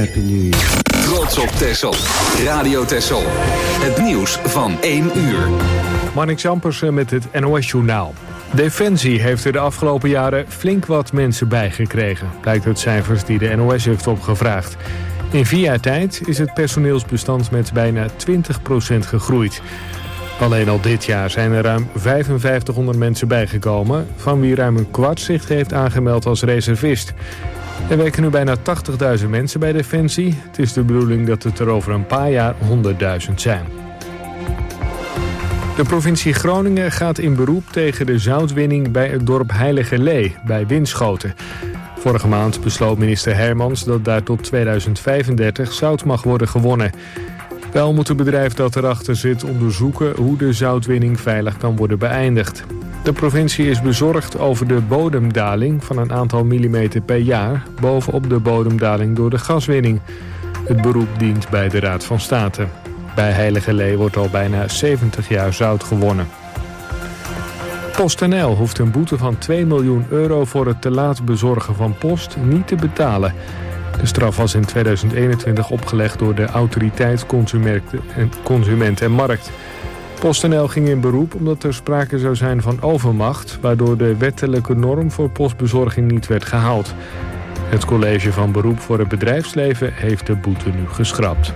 Happy New Year. Trots op Texel. Radio Texel. Het nieuws van 1 uur. Marnix Jampers met het NOS-journaal. Defensie heeft er de afgelopen jaren flink wat mensen bijgekregen. Blijkt uit cijfers die de NOS heeft opgevraagd. In 4 jaar tijd is het personeelsbestand met bijna 20% gegroeid. Alleen al dit jaar zijn er ruim 5500 mensen bijgekomen, van wie ruim een kwart zich heeft aangemeld als reservist. Er werken nu bijna 80.000 mensen bij Defensie. Het is de bedoeling dat het er over een paar jaar 100.000 zijn. De provincie Groningen gaat in beroep tegen de zoutwinning bij het dorp Heiligerlee bij Winschoten. Vorige maand besloot minister Hermans dat daar tot 2035 zout mag worden gewonnen. Wel moet het bedrijf dat erachter zit onderzoeken hoe de zoutwinning veilig kan worden beëindigd. De provincie is bezorgd over de bodemdaling van een aantal millimeter per jaar bovenop de bodemdaling door de gaswinning. Het beroep dient bij de Raad van State. Bij Heiligerlee wordt al bijna 70 jaar zout gewonnen. PostNL hoeft een boete van 2 miljoen euro voor het te laat bezorgen van post niet te betalen. De straf was in 2021 opgelegd door de Autoriteit Consument en Markt. PostNL ging in beroep omdat er sprake zou zijn van overmacht, waardoor de wettelijke norm voor postbezorging niet werd gehaald. Het college van beroep voor het bedrijfsleven heeft de boete nu geschrapt.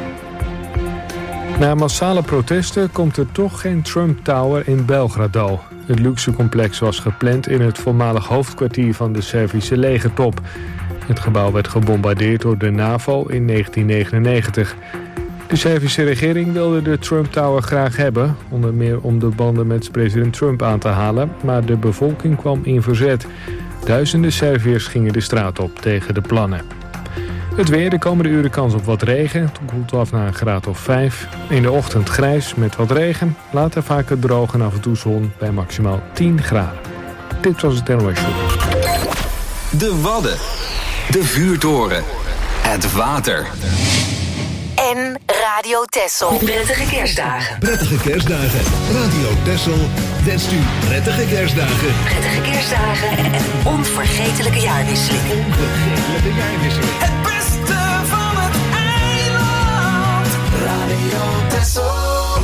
Na massale protesten komt er toch geen Trump Tower in Belgrado. Het luxecomplex was gepland in het voormalig hoofdkwartier van de Servische legertop. Het gebouw werd gebombardeerd door de NAVO in 1999. De Servische regering wilde de Trump Tower graag hebben, onder meer om de banden met president Trump aan te halen, maar de bevolking kwam in verzet. Duizenden Serviërs gingen de straat op tegen de plannen. Het weer, de komende uren kans op wat regen. Het koelt af naar een graad of 5. In de ochtend grijs met wat regen. Later vaker droog en af en toe zon bij maximaal 10 graden. Dit was het NOS Show. De Wadden. De Vuurtoren. Het water. En Radio Texel. Prettige kerstdagen. Prettige kerstdagen. Radio Texel wenst u prettige kerstdagen. Prettige kerstdagen en onvergetelijke jaarwisseling. Onvergetelijke jaarwisseling. Het beste van het eiland. Radio Texel.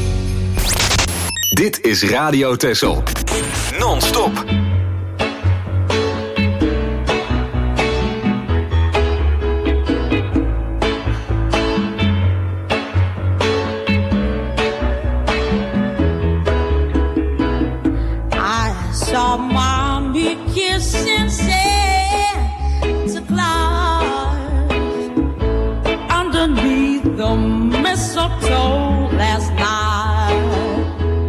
Dit is Radio Texel. Non-stop. Mommy kissing Santa Claus underneath the mistletoe last night.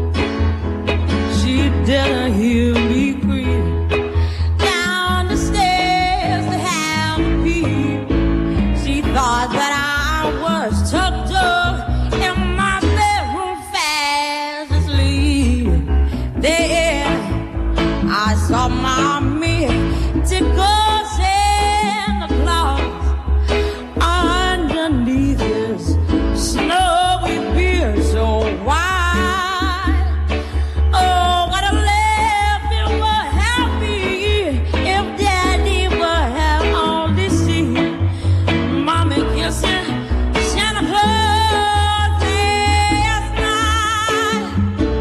She didn't hear me scream down the stairs to have a peep. She thought that I was tucked up in my bedroom fast asleep. There I saw mommy tickle Santa Claus underneath his snowy beard so wide. Oh, what a laugh it would have me if Daddy would have only seen mommy kissing Santa Claus last night.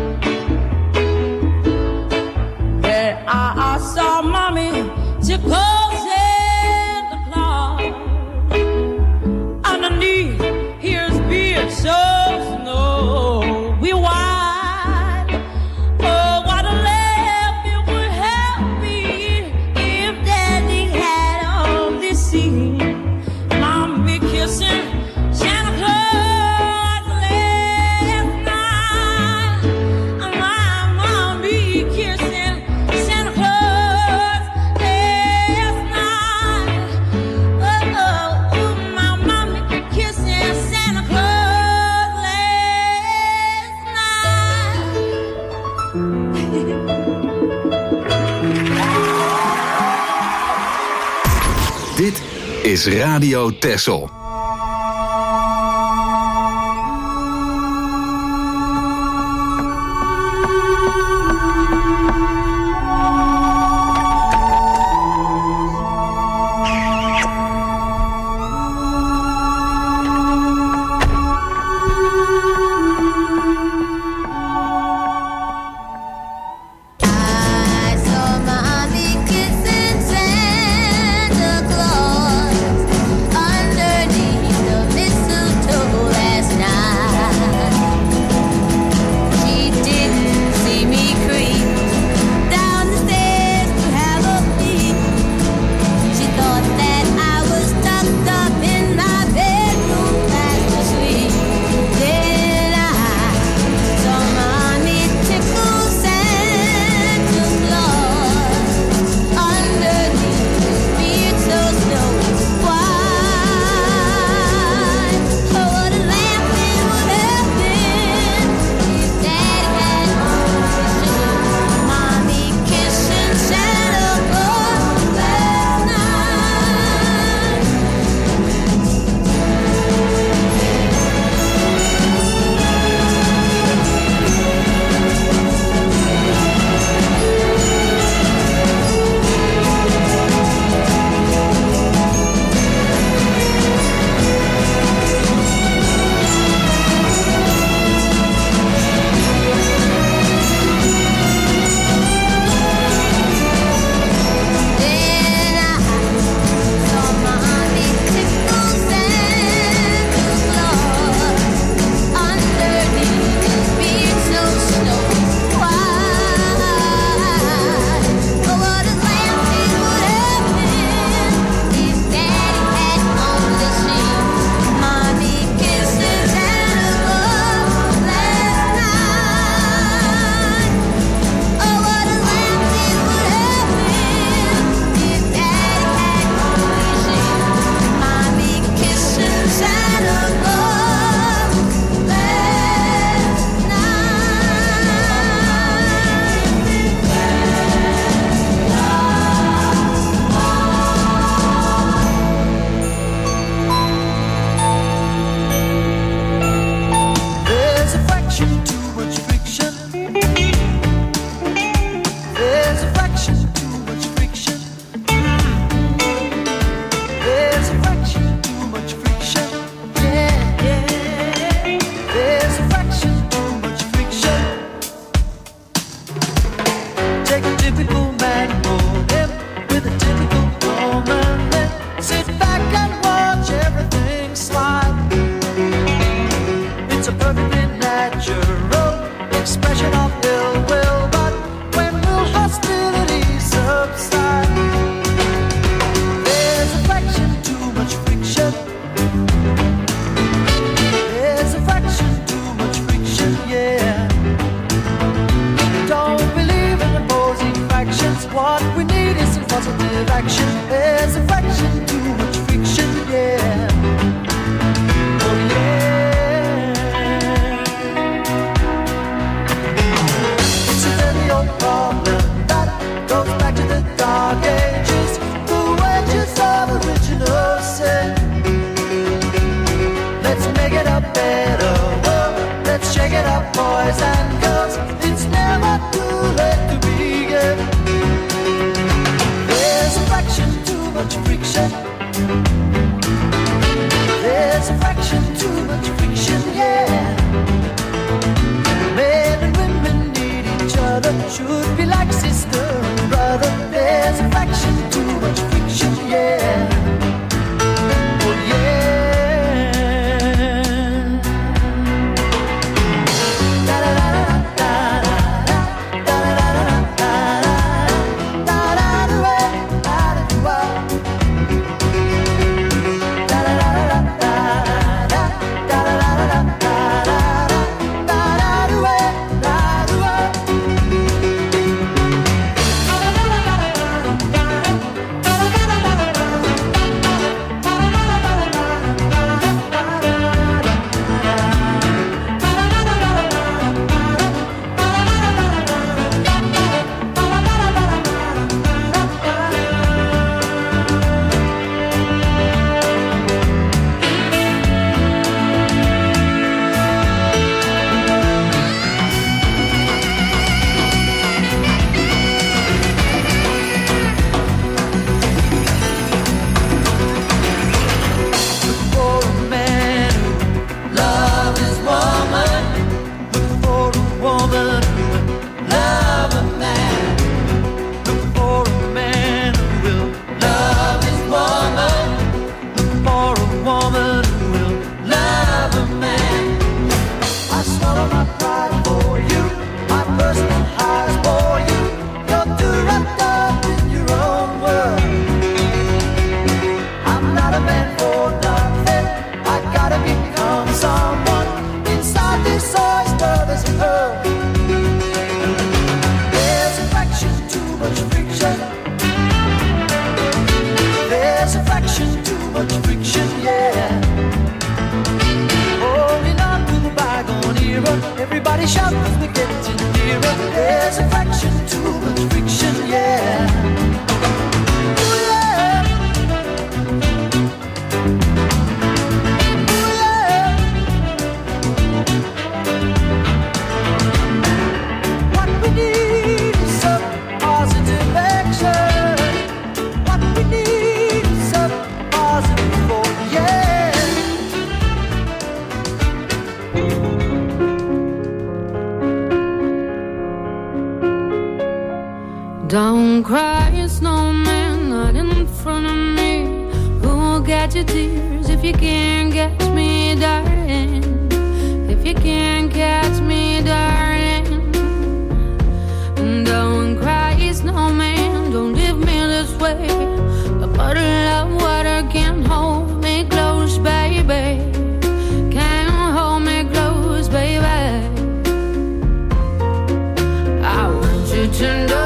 I saw mommy tickle Santa Claus underneath his beard so snowy white. Oh, what a laugh it would have me if Daddy had only seen mommy kissing Santa Claus last night. My mommy kissing Santa Claus last night. Oh, my mommy kissing Santa Claus last night. Dit is Radio Texel. fiction. There's a fraction too much friction, yeah. Men and women need each other, should be like sister and brother. There's a fraction too much friction, yeah. Oh yeah. Everybody shout as we get nearer. There's a fraction too much friction, yeah. Ooh, yeah. Ooh, yeah. What we need is some positive action. What we need is some positive force, yeah. Don't cry, snowman, not in front of me. Who'll get your tears if you can't catch me, darling? If you can't catch me, darling. Don't cry, snowman, don't leave me this way. A bottle of water can't hold me close, baby. Can't hold me close, baby. I want you to know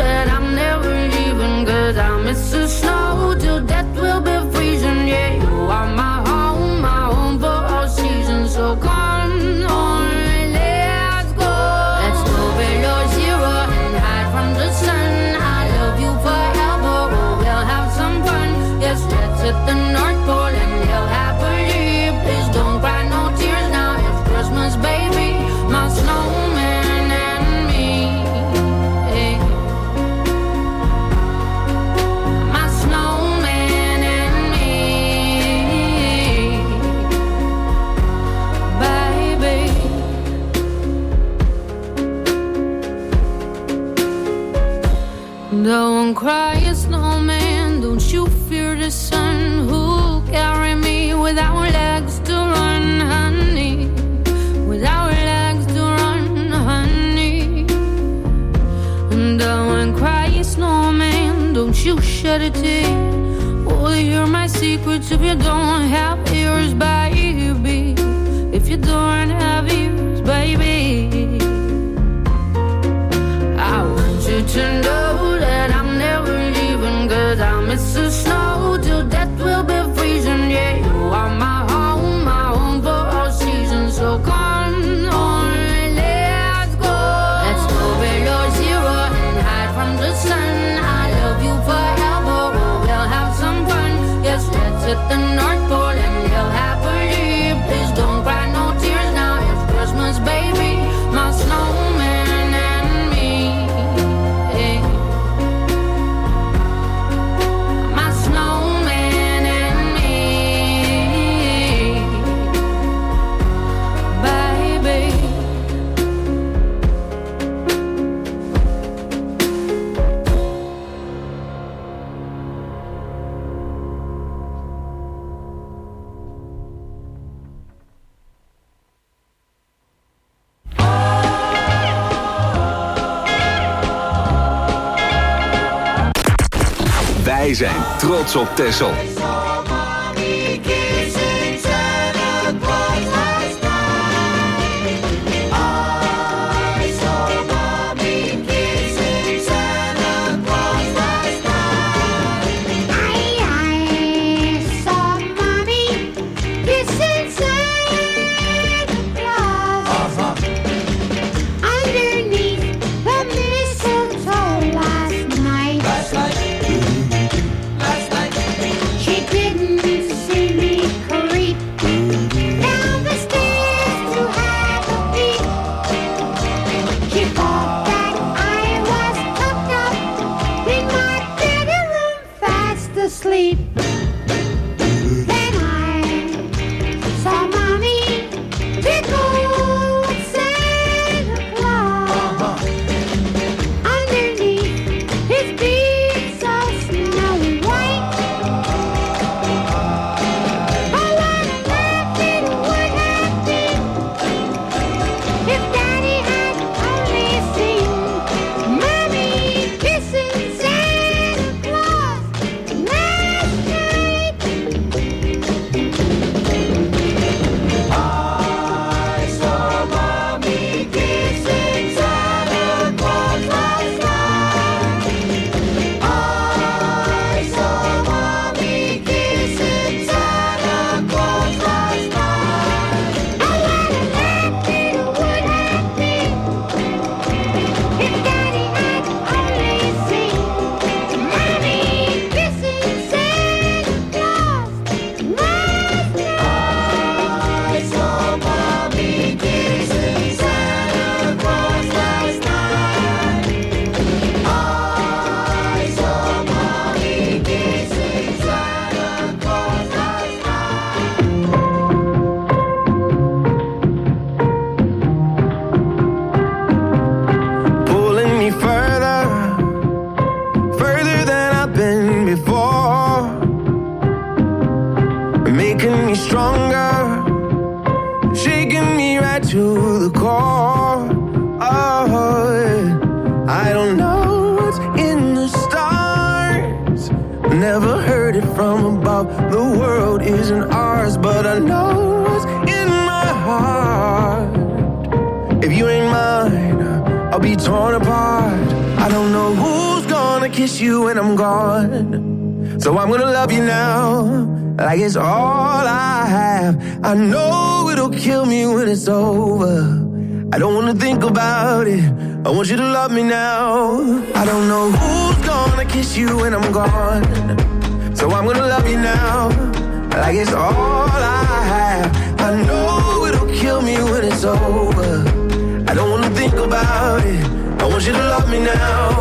I miss the snow till death will be freezing. Yeah, you are my home for all seasons. So come on, let's go. Let's go below zero and hide from the sun. I love you forever, oh, we'll have some fun. Yes, let's hit the North Pole and live happily. Please don't cry no tears now, it's Christmas, baby. My snowman and me, hey. Don't cry, snowman, don't you fear the sun. Who'll carry me without legs to run, honey? Without legs to run, honey. Don't cry, snowman, don't you shed a tear. Oh, hear my secrets if you don't have ears, baby. If you don't have ears, baby. I want you to know that I'm never leaving, 'cause I miss the snow till death will be freezing. Yeah, you are my home for all seasons. So come on, let's go. Let's go below zero and hide from the sun. I love you forever, oh, we'll have some fun. Yes, let's hit the North Pole and live happily. Please don't cry no tears now, it's Christmas, baby. My snowman and me, hey. My snowman. Wij zijn trots op Texel. So I'm gonna love you now, like it's all I have. I know it'll kill me when it's over. I don't wanna think about it, I want you to love me now. I don't know who's gonna kiss you when I'm gone. So I'm gonna love you now, like it's all I have. I know it'll kill me when it's over. I don't wanna think about it, I want you to love me now.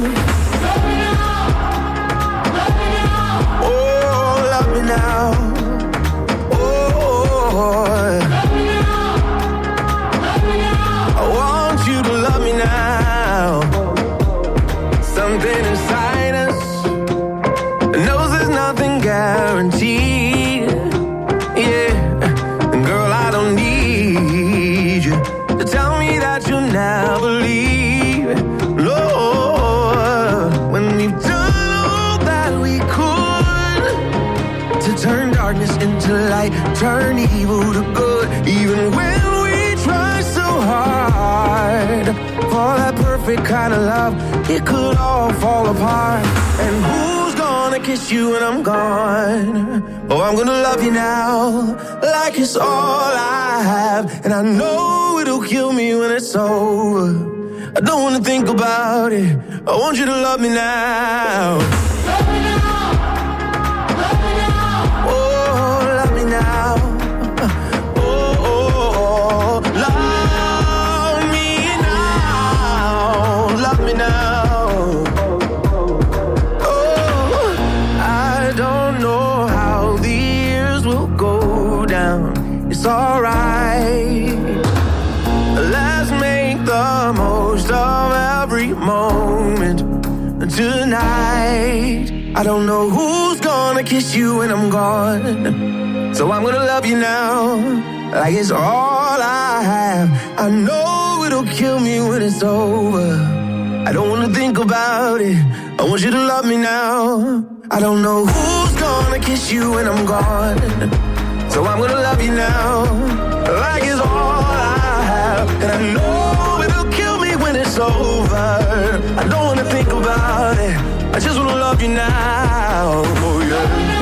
Now, oh, I want you to love me now. Something inside us knows there's nothing guaranteed. Yeah, girl, I don't need you to tell me that you'll never leave. No, when we've done all that we could to turn darkness into light, turn evil to good. Even when we try so hard for that perfect kind of love, it could all fall apart. And who's gonna kiss you when I'm gone? Oh, I'm gonna love you now, like it's all I have. And I know it'll kill me when it's over. I don't wanna think about it, I want you to love me now. Love me now. Now, oh, love me now, oh, I don't know how the years will go down, it's alright, let's make the most of every moment tonight. I don't know who's gonna kiss you when I'm gone, so I'm gonna love you now, like it's all I have. I know it'll kill me when it's over. I don't wanna think about it, I want you to love me now, I don't know who's gonna kiss you when I'm gone, so I'm gonna love you now, like it's all I have. And I know it'll kill me when it's over. I don't wanna think about it, I just wanna love you now. Oh yeah.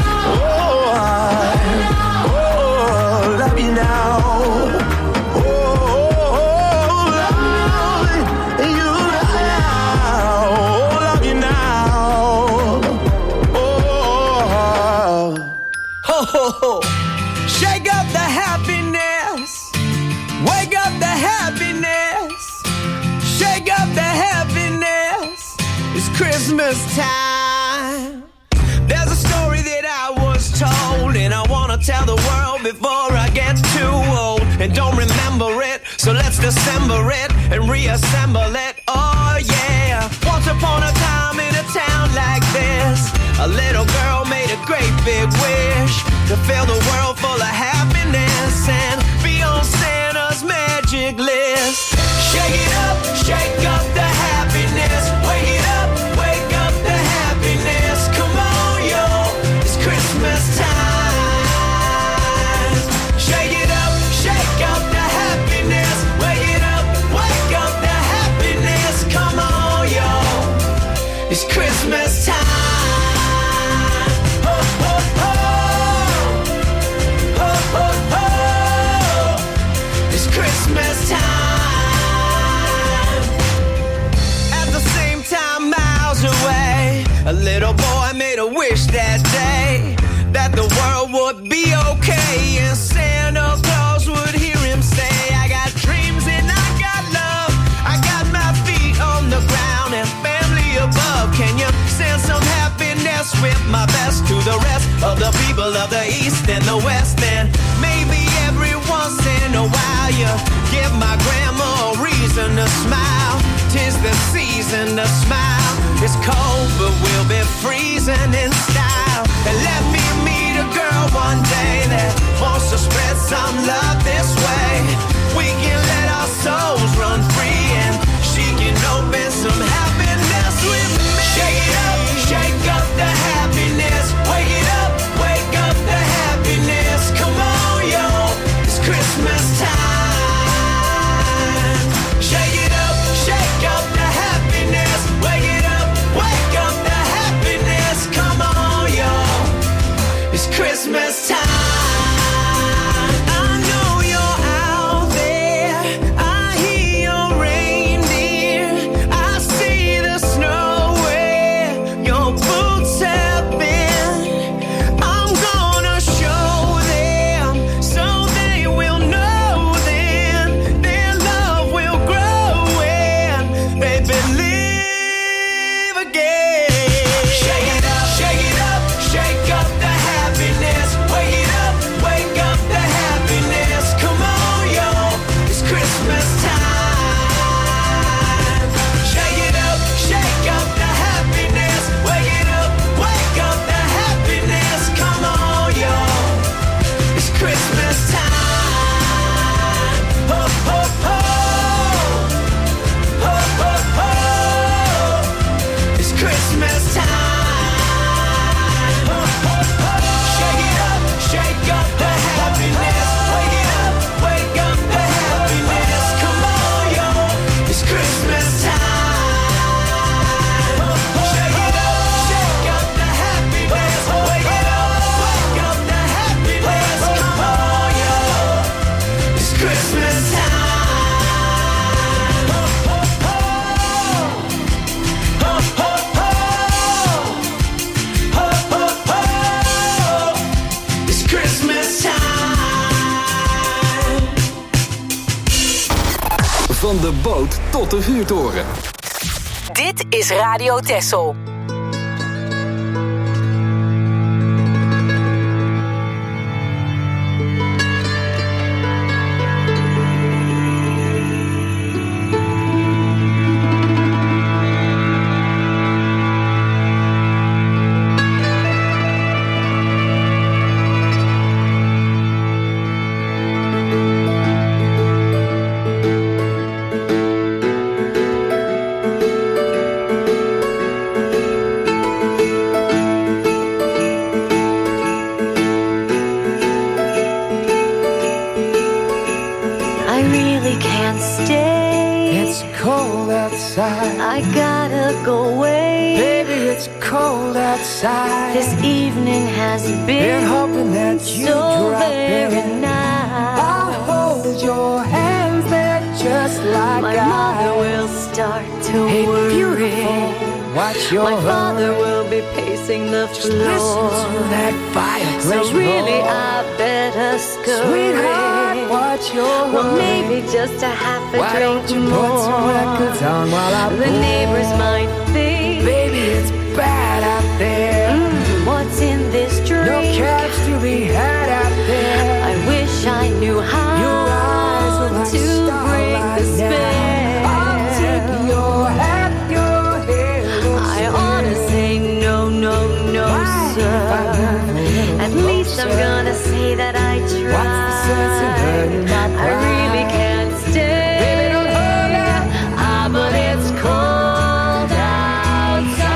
Oh, love you now. Shake up the happiness, wake up the happiness, shake up the happiness, it's Christmas time. There's a story that I was told, and I wanna tell the world before I get too old and don't remember it, so let's dissemble it and reassemble it. Oh yeah, once upon a time in a town like this, a little girl made a great big wish to fill the world full of happiness and be on Santa's magic list. Shake up the happiness. Wake up the happiness. Come on, yo, it's Christmas time. Shake up the happiness. Wake up the happiness. Come on, yo, it's Christmas time. Christmas time. At the same time, miles away, a little boy made a wish that day that the world would be okay, and Santa Claus would hear him say, I got dreams and I got love, I got my feet on the ground and family above. Can you send some happiness with my best to the rest of the people of the East and the West? And maybe every once in a while you give my grandma a reason to smile. 'Tis the season to smile. It's cold, but we'll be freezing in style. And let me meet a girl one day that wants to spread some love this way. We can let our souls run free, and she can open some happiness with me. Shake up the happiness. Wake up the happiness. Come on, yo, it's Christmas time. Shake up the happiness. Wake up the happiness. Come on, yo, it's Christmas time. I know you're out there, I hear your reindeer, I see the snow where your boots have been. I'm gonna show them so they will know then their love will grow when they believe again. Shake up the happiness. Wake up the happiness. Come on, yo, it's Christmas time. Shake up the happiness. Wake up the happiness. Come on, yo, it's Christmas time. Ho, ho, ho. Ho, ho, ho. It's Christmas time. Ho, ho, ho. Shake up the happiness. Wake up the happiness. Come on, yo, it's Christmas time. Ho, ho, shake up the happiness. Wake up the happiness. Come on, yo, it's Christmas time. Ho, ho, ho. Ho, ho, ho. Ho, ho, ho. It's Christmas time. Van de boot tot de vuurtoren. Dit is Radio Texel. can't stay. It's cold outside. I gotta go away. Baby, it's cold outside. This evening has been hoping that you so drop very in. nice. I'll hold your hands there just like my mother will start to Hey, worry. beautiful, watch your My father will be pacing the Just floor. listen to that fireplace So really roar. I better scurry. Sweetheart, watch your Well, hurry. maybe just a half a Why drink don't you more. put some records on while I The pour? neighbors might think, Baby, it's bad out there. What's in this drink? No cabs to be had out there. I wish I knew how Your eyes are like to break the starlight now. I'll spell. take your hat, your hair will I ought to say no, no, no, sir. At least I'm gonna say that I tried. What's the sense in hurting my I pride? really can't stay. Baby, don't hold out. But it's cold outside.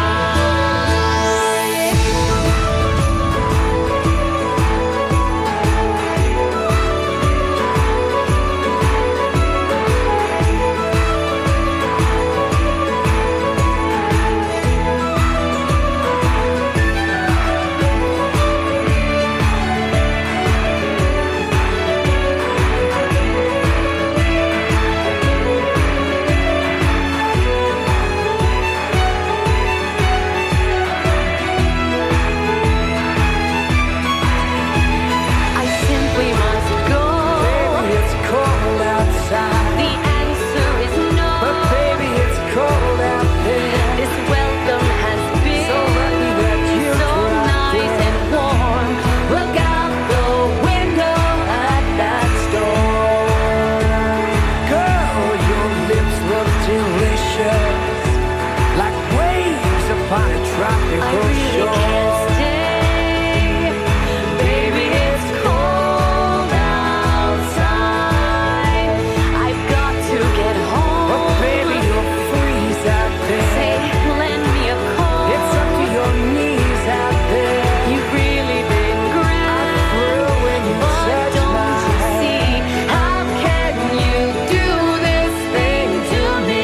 I simply must go. Baby, it's cold outside. The answer is no. But baby, it's cold out there. This welcome has been So lucky that you so dropped nice in. and warm. Look out the window at that storm. Girl, your lips look delicious, like waves upon a I tropical really shore. can't stay. Baby, it's cold outside. I've got to get home. But baby, you'll freeze out Say, there. lend me a coat. It's up to your knees out there. You've really been grand. I'm through when you But touch don't my you hand. see? How can you do this thing to me?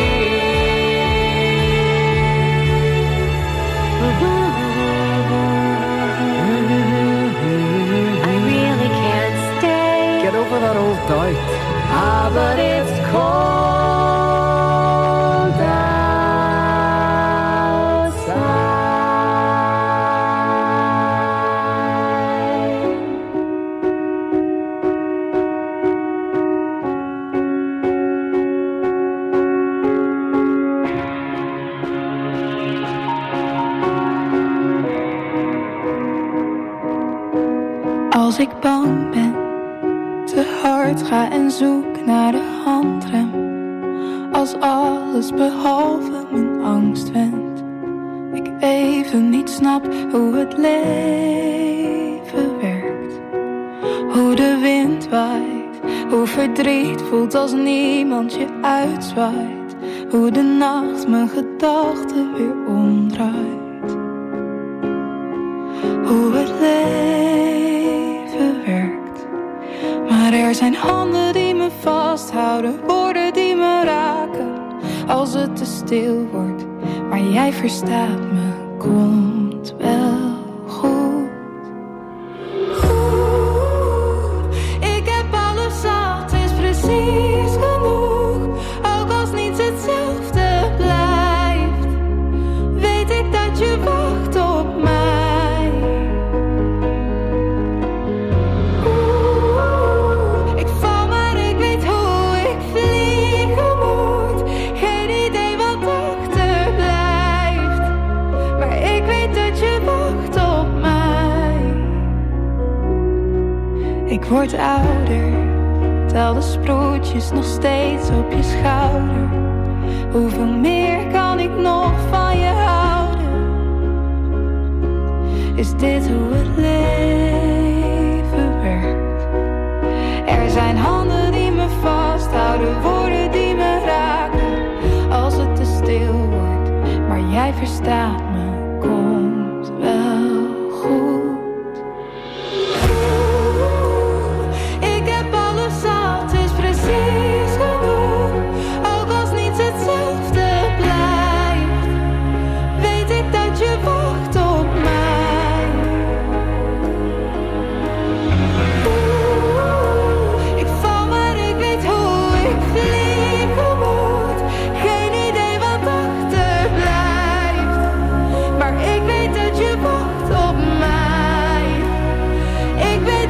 I really can't stay. Get over that old doubt. But it's cold outside. Als ik bang ben, te hard ga en zoek naar de handrem. Als alles behalve mijn angst wendt. Ik even niet snap hoe het leven werkt. Hoe de wind waait, hoe verdriet voelt als niemand je uitzwaait. Hoe de nacht mijn gedachten weer omdraait. Hoe het leven werkt. Maar er zijn handen die me vasthouden, woorden die me raken. Als het te stil wordt, maar jij verstaat me, komt wel goed. Ik heb alles zat, is precies genoeg. Ook als niets hetzelfde blijft, weet ik dat je wacht op mij. Ik val maar ik weet hoe ik vliegen moet. Geen idee wat achterblijft, maar ik weet dat je wacht op mij. Ik word ouder, tel de sproetjes nog steeds op je schouder. Hoeveel meer kan ik nog van je houden? Is dit hoe het leven werkt? Er zijn handen die me vasthouden, woorden die me raken. Als het te stil wordt, maar jij verstaat me, komt wel goed. Ik heb alles zat, is precies genoeg.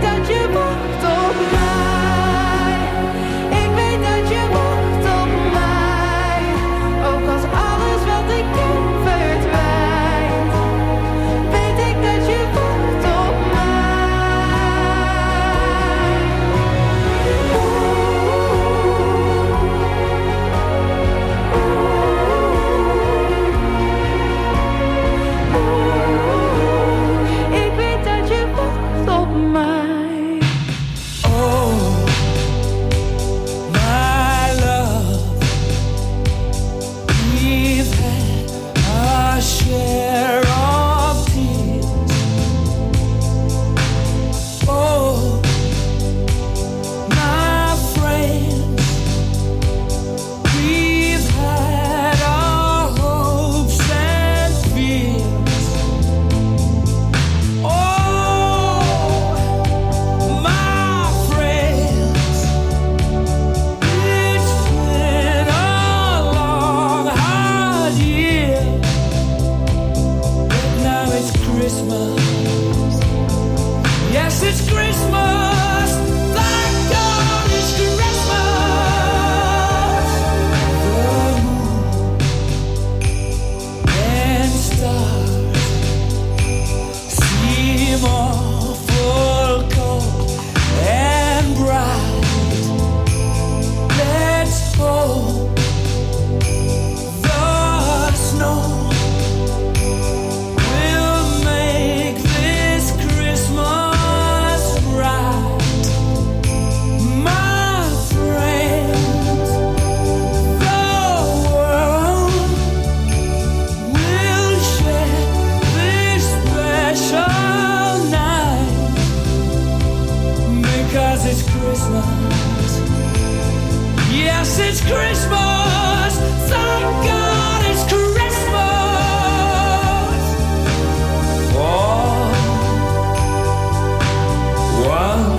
dat je wacht op mij. Ik weet dat je wacht op mij. Ook als alles wat ik ken verdwijnt, weet ik dat je wacht op mij. Ik weet dat je wacht op mij. Oh, my love, we've had our share of tears. Oh, my friends, we've had our hopes and fears. Oh, my friends, it's been a long, hard year, but now it's Christmas. Yes, it's Christmas. Thank God it's Christmas. The moon and stars seem awful cold and bright. Let's hope the snow will make this Christmas right. My friends, the world will share this special night because it's Christmas. Yes, it's Christmas. Thank God it's Christmas. For one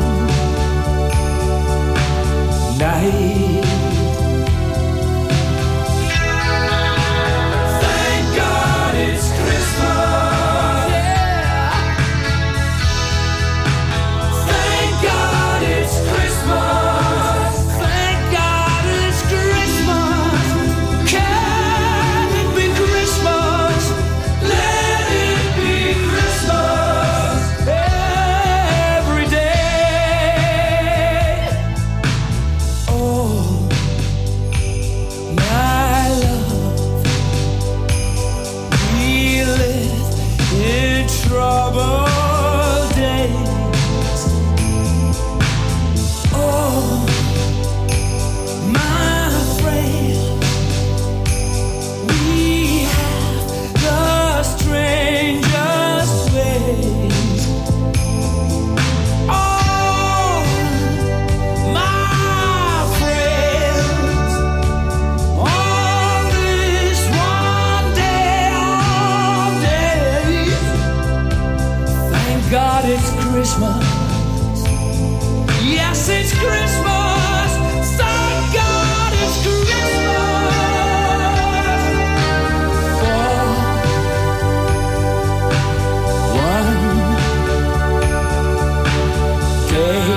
night. Thank God it's Christmas. Yeah. Thank God it's Christmas. Thank God it's Christmas. Can it be Christmas? Let it be Christmas every day. Oh, my love, we live in troubled days. Oh, my friend, we have the strangest ways. Oh, my friends, on this one day of days, thank God it's Christmas. Yes, it's Christmas. Thank God it's Christmas. For one day.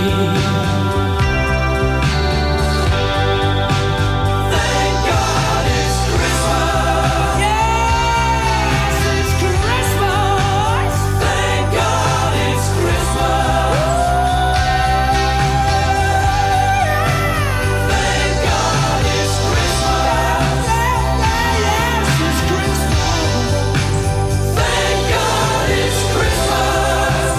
Thank God it's Christmas. Yes, it's Christmas. Thank God it's Christmas. Thank God it's Christmas. Yes, it's Christmas. Thank God it's Christmas.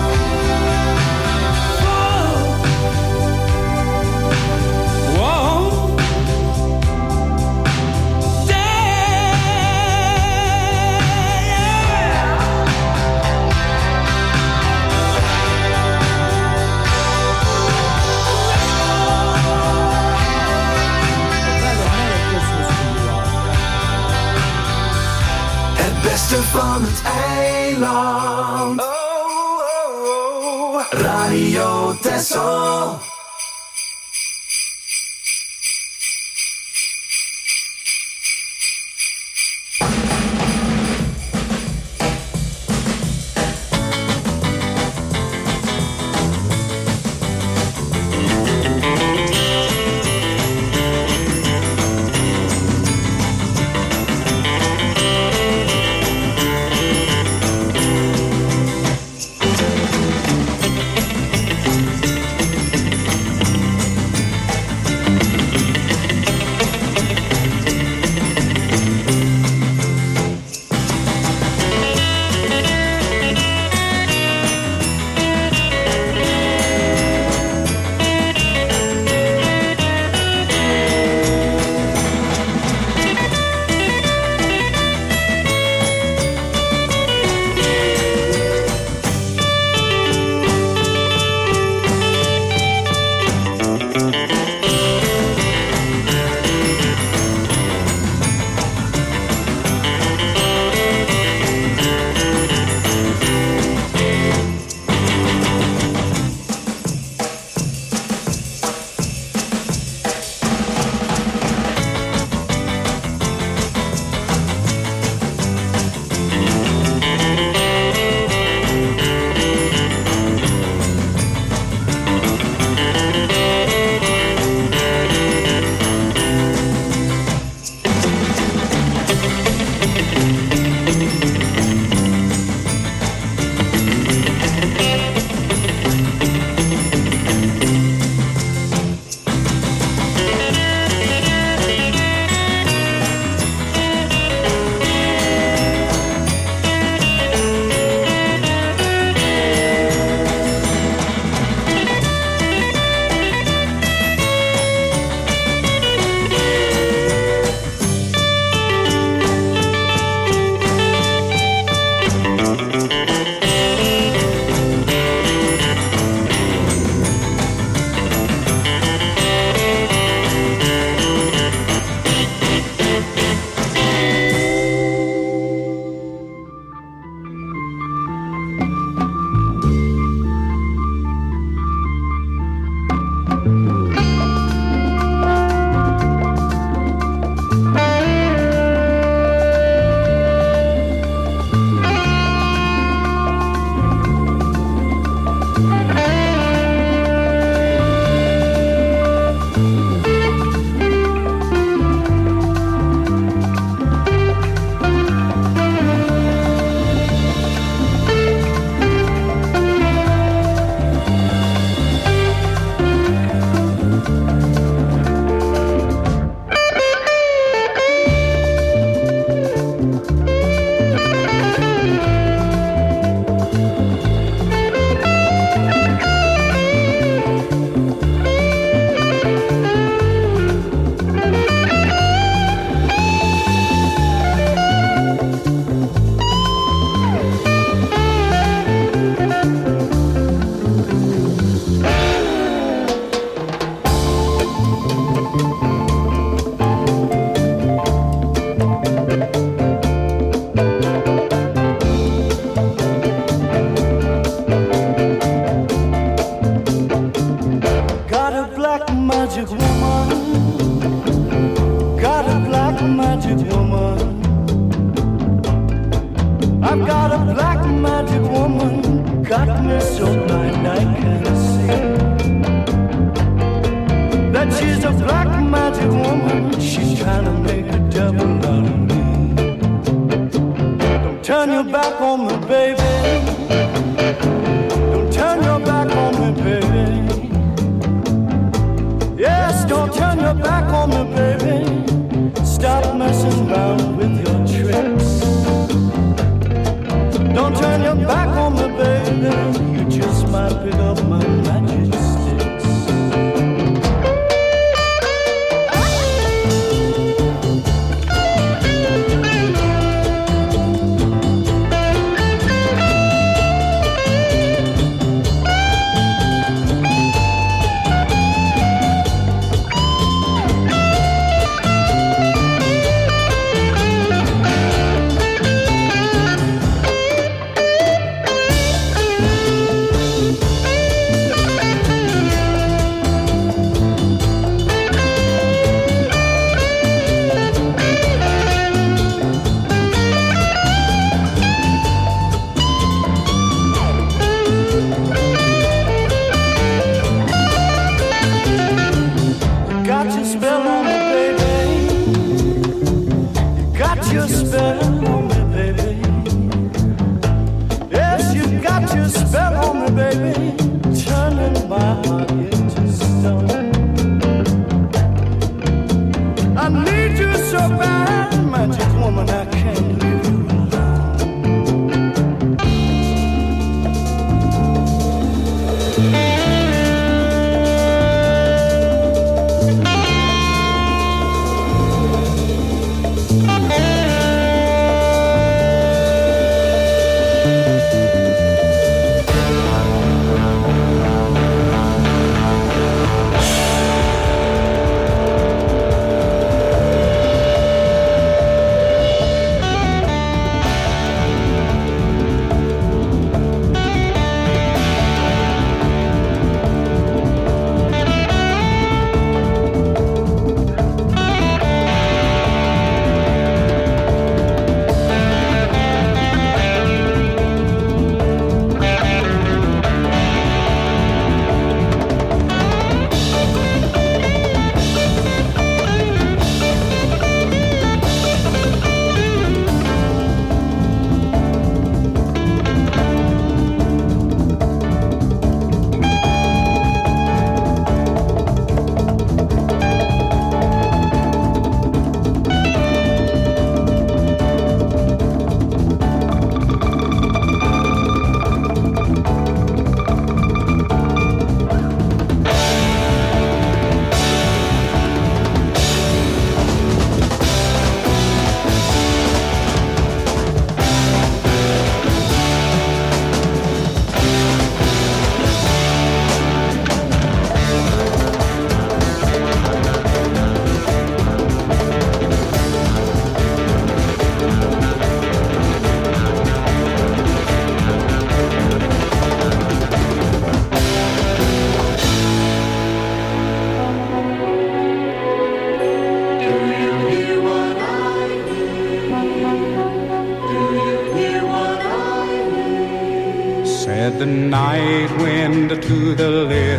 Whoa, Het beste van het eiland. Radio Texel.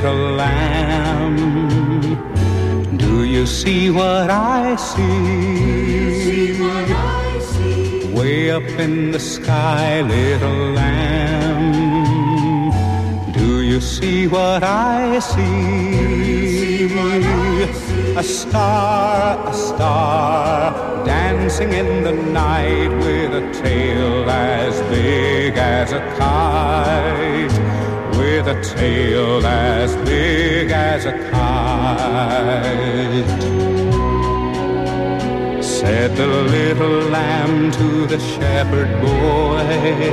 little lamb. Do you see what I see? Way up in the sky, little lamb. Do you see what I see? A star, dancing in the night with a tail as big as a kite. With a tail as big as a kite. Said the little lamb to the shepherd boy,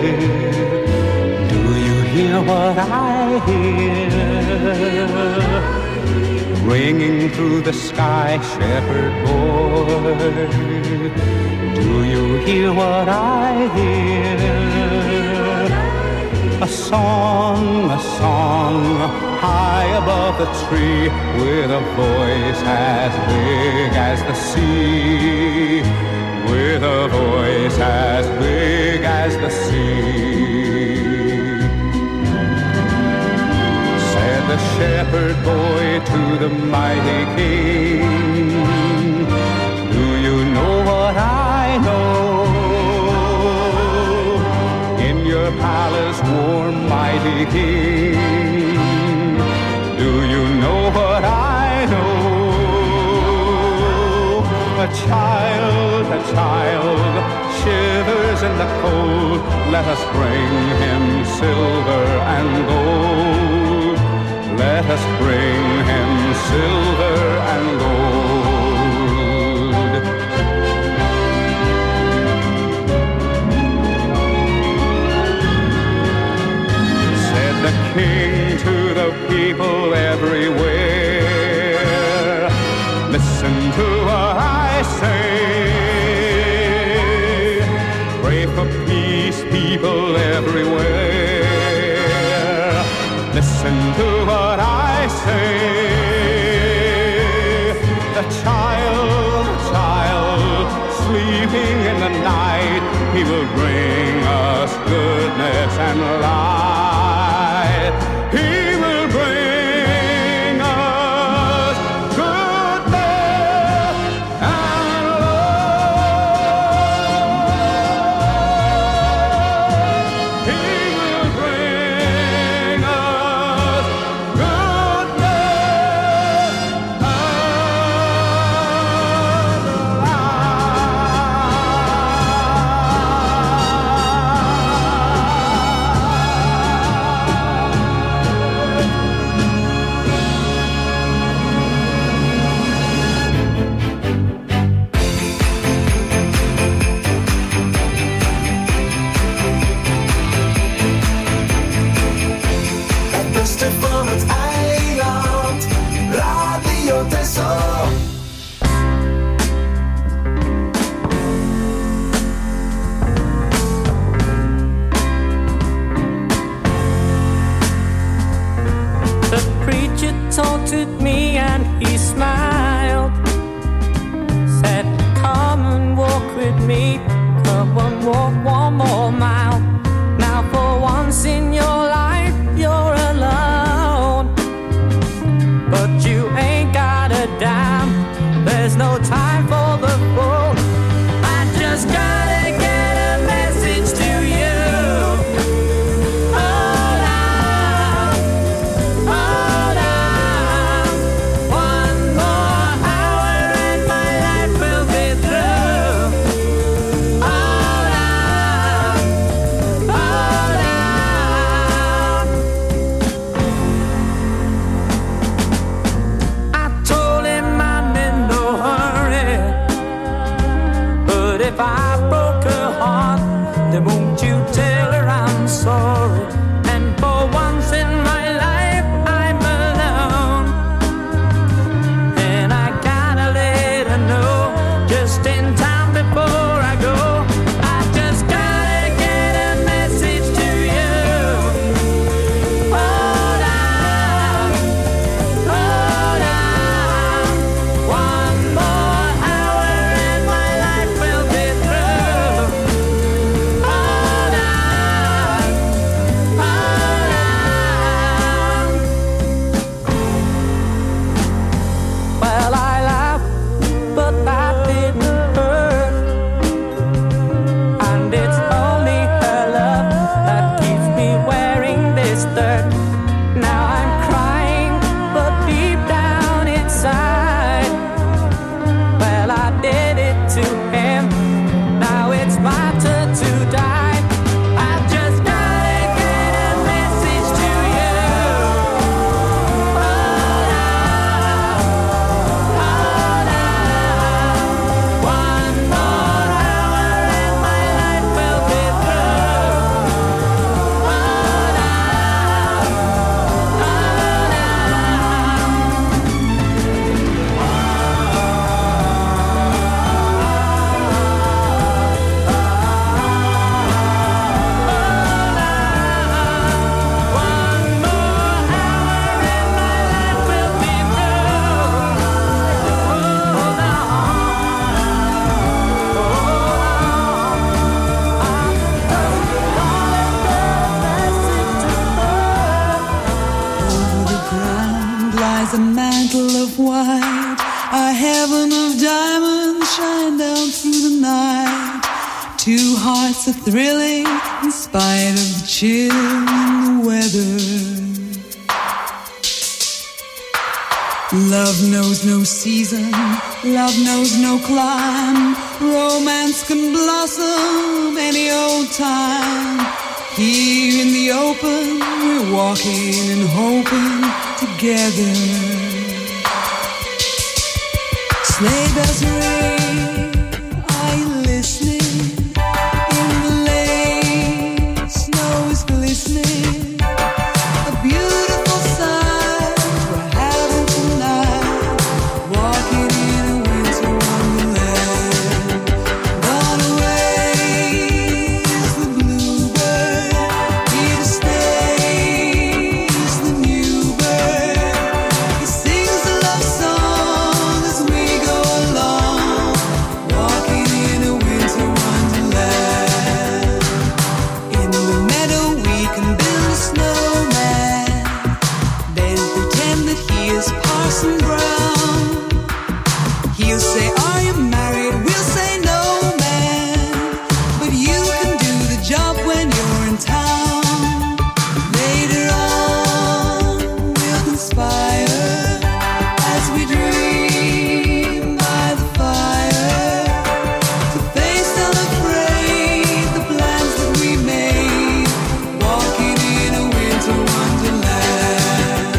do you hear what I hear? Ringing through the sky, shepherd boy, do you hear what I hear? A song, high above the tree, with a voice as big as the sea, with a voice as big as the sea. Said the shepherd boy to the mighty king, do you know what I know? Your palace, warm, mighty king, do you know what I know? A child shivers in the cold. Let us bring him silver and gold. Let us bring him silver and gold. The king to the people everywhere, listen to what I say. Pray for peace, people everywhere. Listen to what I say. lies a mantle of white, a heaven of diamonds shine down through the night. Two hearts are thrilling in spite of the chill in the weather. Love knows no season, love knows no clime. Romance can blossom any old time. Here in the open, we're walking and hoping together. Sleigh bells ring, are you listening? In the lane, snow is glistening. A beautiful sight we're having tonight. Walking in a winter wonderland. Gone away is the bluebird. Here to stay is the new bird. He sings a love song as we go along. Walking in a winter wonderland. In the meadow we can build a snowman. Then pretend that he is Parson Brown. He'll say, are you married? We'll say, no, man. But you can do the job when you're in town. Later on, we'll conspire as we dream by the fire to face unafraid the plans that we made. Walking in a winter wonderland.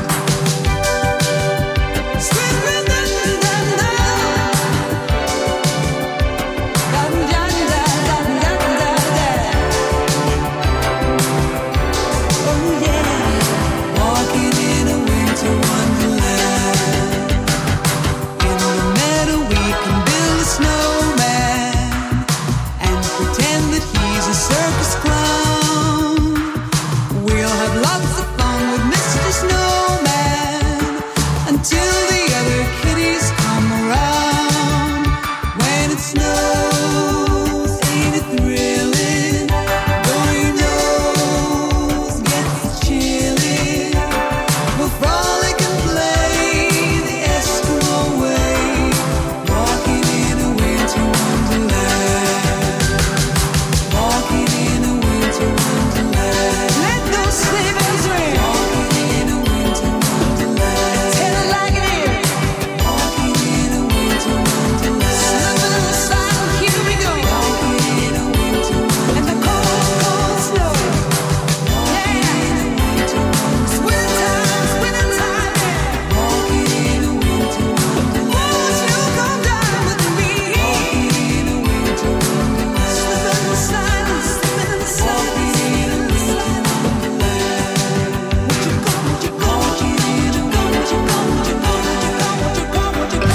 Walking in a winter wonderland. In the meadow we can build a snowman and pretend that he's a circus clown. We'll have lots of fun with Mr. Snowman until the other kitties come around. When it snows, ain't it thrilling? Though your nose gets chilly, we'll frolic and play the Eskimo way. Walking in a winter wonderland. Walking in a winter wonderland. Let those sleigh bells ring. Walking in a winter wonderland. Tell it like it is. Walking in a winter wonderland. Slipping in the sun, here we go. Walking in a winter wonderland. And the cold, cold snow. Walking in a winter wonderland. Winter time, yeah. Walking in a winter wonderland. Won't you come down with me? Walking in a winter wonderland. Slipping in the sun, slipping in the sun. Walking in a winter wonderland. Would you go, would you go, would you go, would you go, would you go, would you go, would you go, would you go, would you go?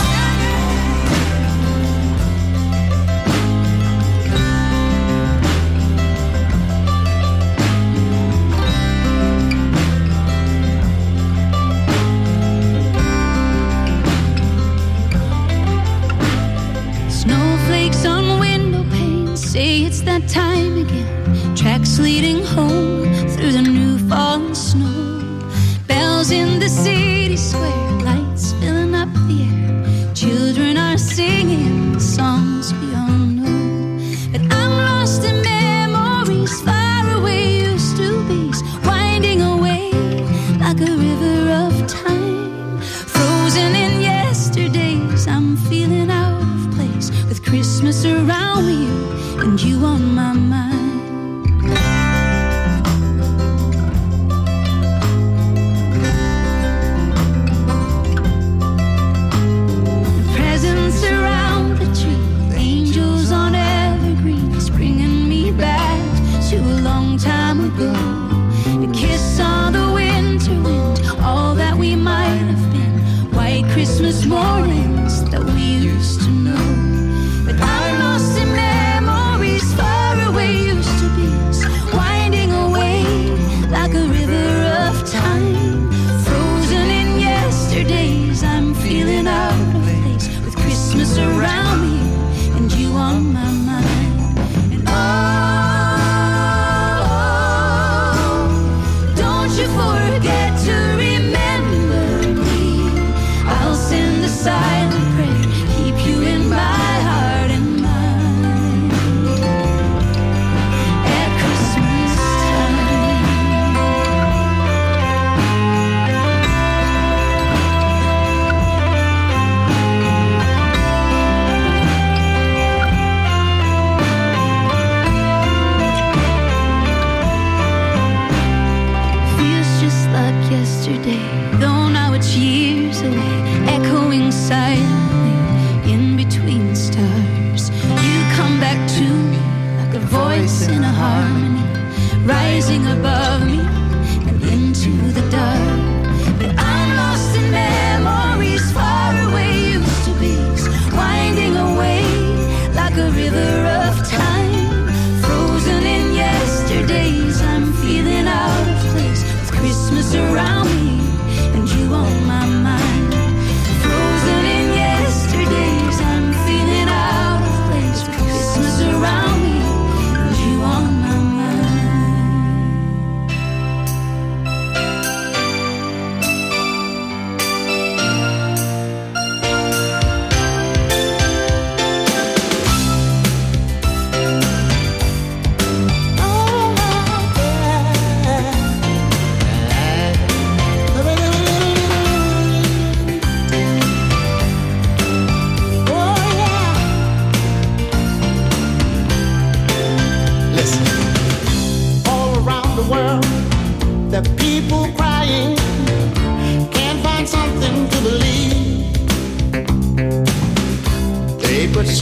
Snowflakes on window panes say it's that time again. Tracks leading home through the new fallen snow. Bells in the city square, lights filling up the air. Children are singing songs we all know. But I'm lost in memories far away used to be, winding away like a river of time. Frozen in yesterdays, I'm feeling out of place with Christmas around me and you on my mind. Presents around the tree, angels on evergreens, bringing me back to a long time ago. A kiss on the winter wind, all that we might have been. White Christmas mornings that we used to know. But I'm lost in memories far away used to be, winding away like a river of time. Frozen in yesterdays, I'm feeling out of place with Christmas around me and you on my mind. And oh, don't you forget to remember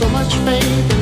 so much faith in